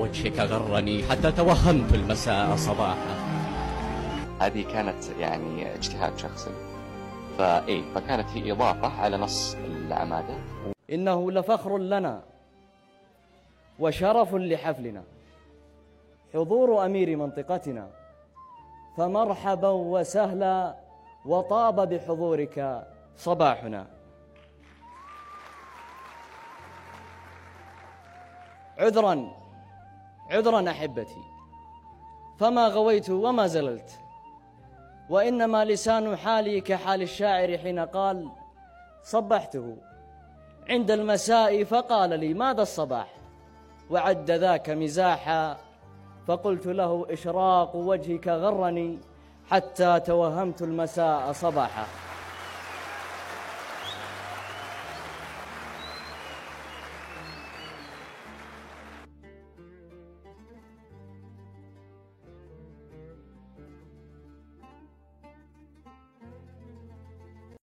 وجهك غرني حتى توهمت المساء صباحا. هذه كانت يعني اجتهاد شخصي، فكانت هي إضافة على نص العمادة. إنه لفخر لنا وشرف لحفلنا حضور أمير منطقتنا، فمرحبا وسهلا وطاب بحضورك صباحنا. عذرا أحبتي، فما غويت وما زللت، وإنما لسان حالي كحال الشاعر حين قال: صبحته عند المساء فقال لي ماذا الصباح، وعد ذاك مزاحا، فقلت له إشراق وجهك غرني حتى توهمت المساء صباحا.